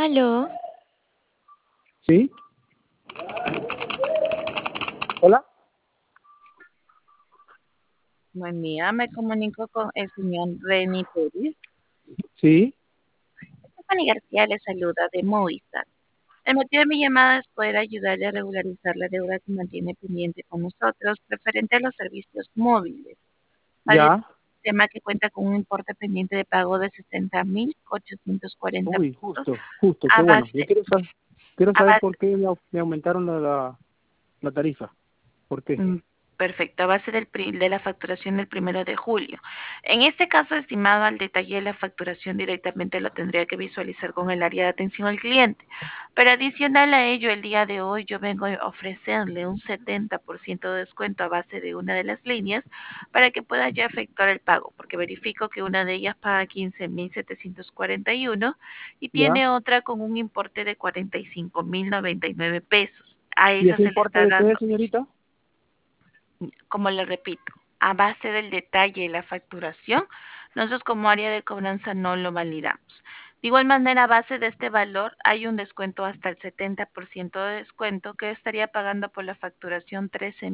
Aló, ¿Sí? ¿Hola? Buen día, me comunico con el señor Reni Pérez. Sí, Stephanie García le saluda de Movistar. El motivo de mi llamada es poder ayudarle a regularizar la deuda que mantiene pendiente con nosotros referente a los servicios móviles. Para el ya. tema que cuenta con un importe pendiente de pago de 60.840 Uy, pesos justo, qué a bueno. Yo base, quiero a saber base por qué me aumentaron la tarifa. ¿Por qué? Mm, Perfecto, a base de la facturación del 1 de julio. En este caso, estimado, al detalle de la facturación directamente lo tendría que visualizar con el área de atención al cliente. Pero adicional a ello, el día de hoy yo vengo a ofrecerle un 70% de descuento a base de una de las líneas para que pueda ya efectuar el pago, porque verifico que una de ellas paga 15.741 y Ya. tiene otra con un importe de 45.099 pesos. A ¿Y esa ese se le importe está de qué es, dando, señorita? como le repito, a base del detalle y la facturación, nosotros como área de cobranza no lo validamos. De igual manera, a base de este valor hay un descuento hasta el 70% de descuento que estaría pagando por la facturación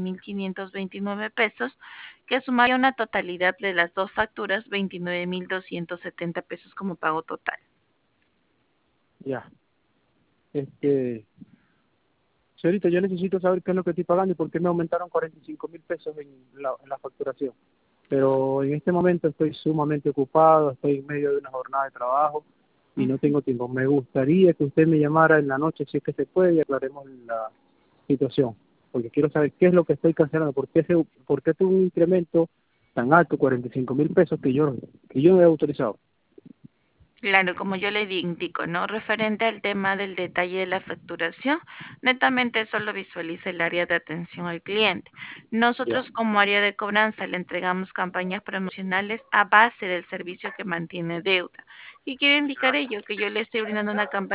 13.529 pesos, que sumaría una totalidad de las dos facturas 29.270 pesos como pago total. Ya. Este, Señorita, yo necesito saber qué es lo que estoy pagando y por qué me aumentaron 45.000 pesos en la facturación. Pero en este momento estoy sumamente ocupado, estoy en medio de una jornada de trabajo y no tengo tiempo. Me gustaría que usted me llamara en la noche si es que se puede y aclaremos la situación, porque quiero saber qué es lo que estoy cancelando, por qué tuve un incremento tan alto, 45.000 pesos que yo no he autorizado. Claro, como yo le indico, ¿no? Referente al tema del detalle de la facturación, netamente solo visualiza el área de atención al cliente. Ya. Nosotros como área de cobranza le entregamos campañas promocionales a base del servicio que mantiene deuda. Y quiero indicar ello, que yo le estoy brindando una campaña